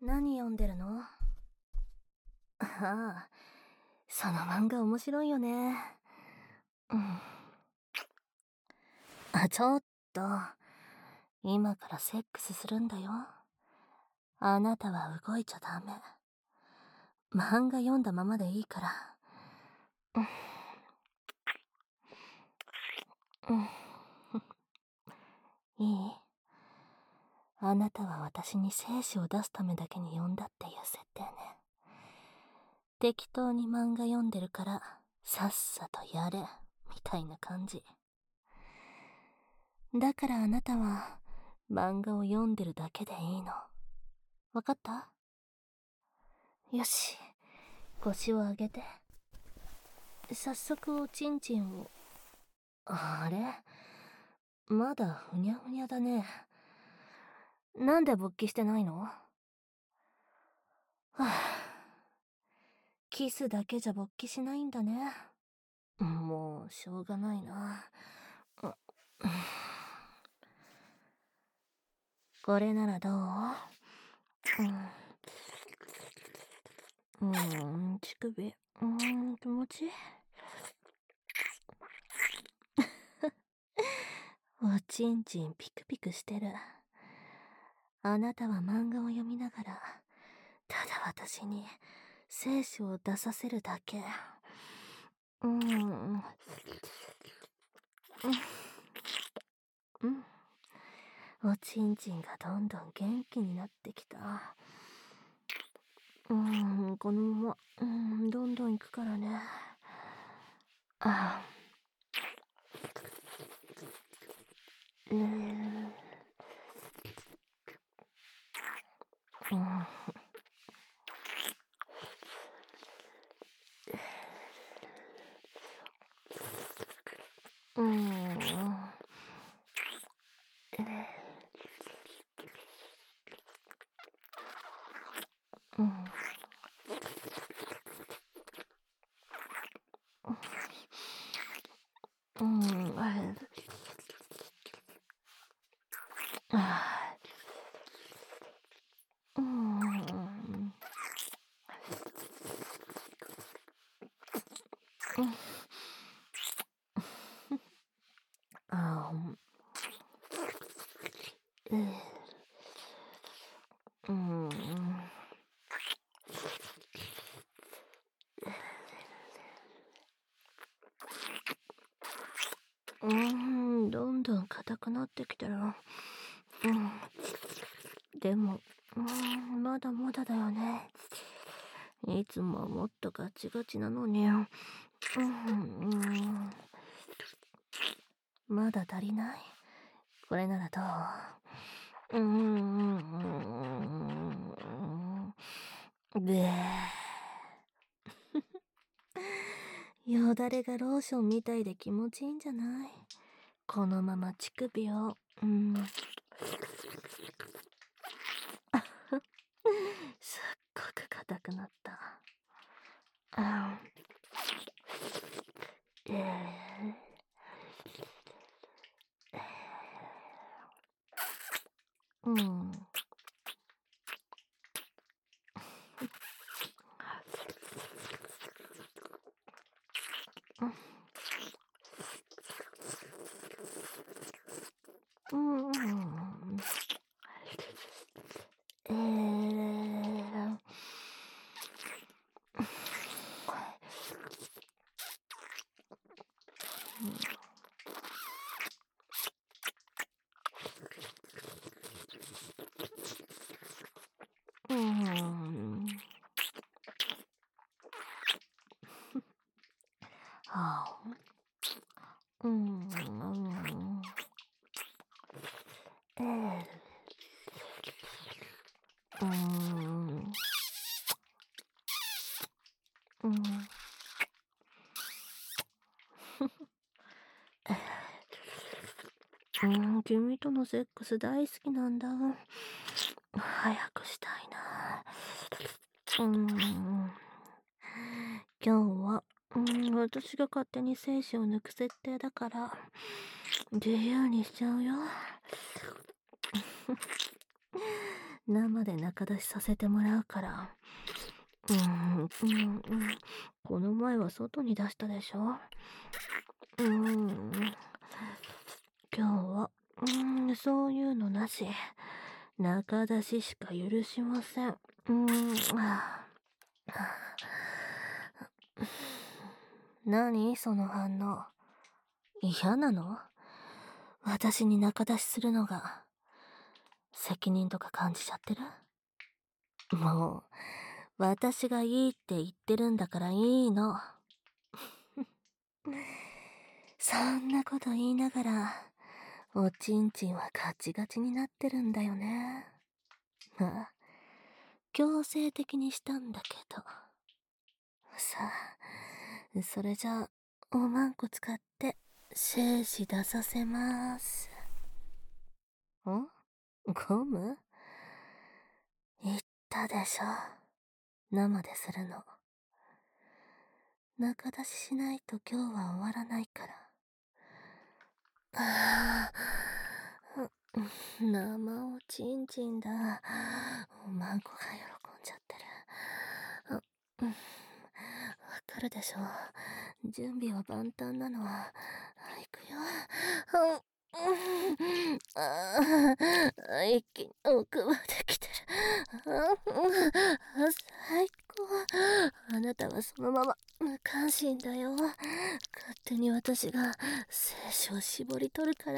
何読んでるの？ああ、その漫画面白いよね。うん。ちょっと、今からセックスするんだよ。あなたは動いちゃダメ。漫画読んだままでいいから。うん。いい？あなたは私に精子を出すためだけに読んだっていう設定ね。適当に漫画読んでるから、さっさとやれ、みたいな感じ。だからあなたは、漫画を読んでるだけでいいの。わかった？よし、腰を上げて。早速おちんちんを。あれ？まだふにゃふにゃだね。なんで勃起してないの？はぁ、キスだけじゃ勃起しないんだね。もうしょうがないな。これならどう？乳首。気持ちいい。おちんちんピクピクしてる。あなたは漫画を読みながら、ただ私に精子を出させるだけ。おちんちんがどんどん元気になってきた。このまま、どんどん行くからね。ああ。うん。どんどん硬くなってきてる。でも、まだまだだよね。いつもはもっとガチガチなのに。まだ足りない？これならどう？でよだれがローションみたいで気持ちいいんじゃない？このまま乳首を、すっごく硬くなった。君とのセックス大好きなんだ。早くしたいな。今日は、私が勝手に精子を抜く設定だから、自由にしちゃうよ。 生で仲出しさせてもらうから。この前は外に出したでしょ。今日は、そういうのなし。仲出ししか許しません。何その反応。嫌なの？私に仲出しするのが。責任とか感じちゃってる？もう、私がいいって言ってるんだからいいの。そんなこと言いながら、おちんちんはガチガチになってるんだよね。まあ、強制的にしたんだけど。さあ、それじゃあ、おまんこ使って、精子出させます。ゴム？言ったでしょ。生でするの。仲出ししないと今日は終わらないから。生おちんちんだ。おまんこが喜んじゃってる。わかるでしょ。準備は万端なの。行くよ。一気に奥まで来てる。最高。あなたはそのまま無関心だよ。勝手に私が精子を絞り取るから。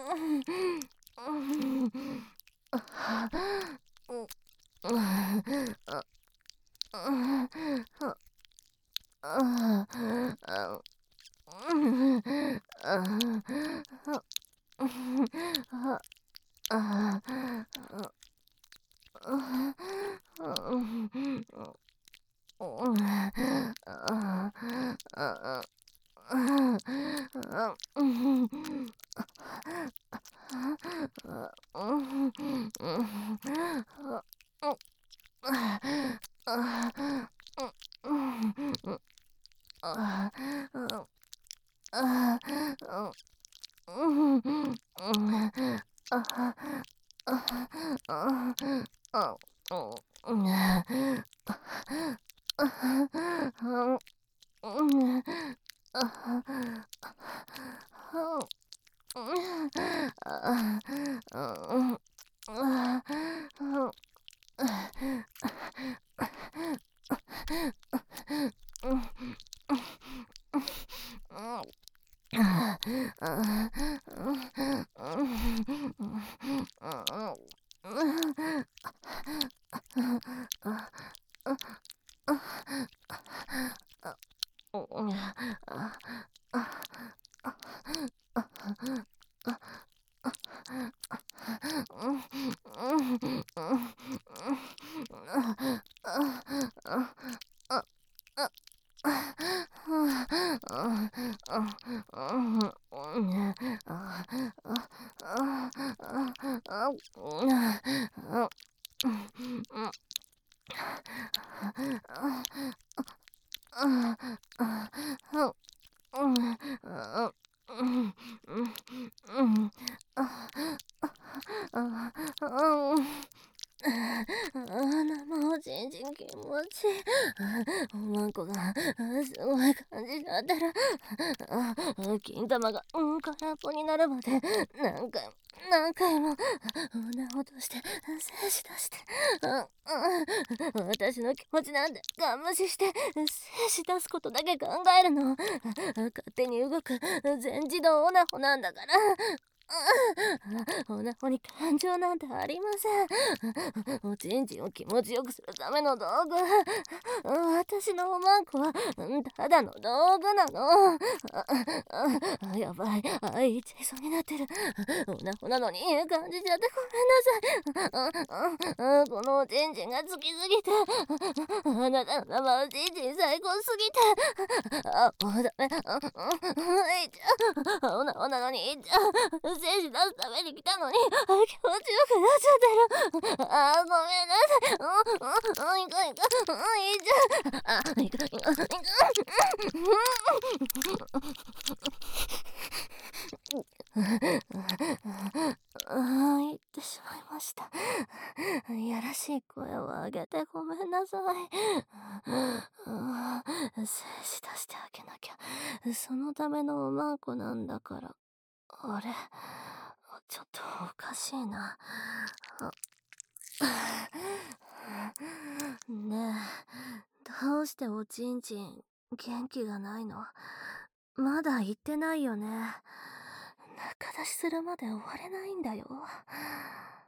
生おちんちん気持ちいい。おまんこがすごい感じちゃってる。金玉が空っぽになるまで何回も胸落として精子出して、私の気持ちなんてガン無視して精子出すことだけ考えるの。勝手に動く全自動オナホなんだから。オナホに感情なんてありません。おちんちんを気持ちよくするための道具。私のおまんこはただの道具なの。やばい、言っちゃいそうになってる。オナホなのに感じちゃってごめんなさい。このおちんちんが好きすぎて、あなたの生おちんちん最高すぎて、もうダメ。いっちゃう。オナホなのにいっちゃう。精子出すために来たのに気持ちよくなっちゃってる。ごめんなさい。いかん。いっちゃう。いかん。言ってしまいました。 やらしい声を上げてごめんなさい。精子出してあげなきゃ。そのためのおまんこなんだから。あれ、ちょっとおかしいな。ねえ、どうしておちんちん元気がないの？まだ言ってないよね。中出しするまで終われないんだよ。